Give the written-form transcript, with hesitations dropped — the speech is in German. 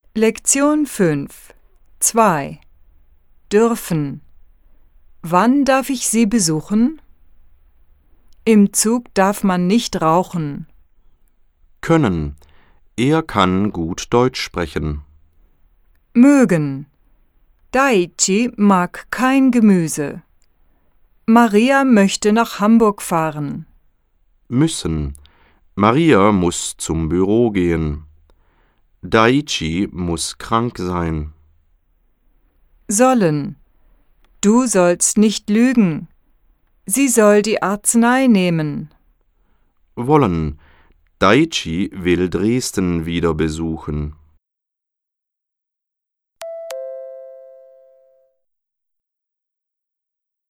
Lektion 5 2 Dürfen. Wann darf ich Sie besuchen? Im Zug darf man nicht rauchen. Können. Er kann gut Deutsch sprechen. Mögen. Daichi mag kein Gemüse. Maria möchte nach Hamburg fahren. Müssen. Maria muss zum Büro gehen. Daichi muss krank sein. Sollen. Du sollst nicht lügen. Sie soll die Arznei nehmen. Wollen. Daichi will Dresden wieder besuchen.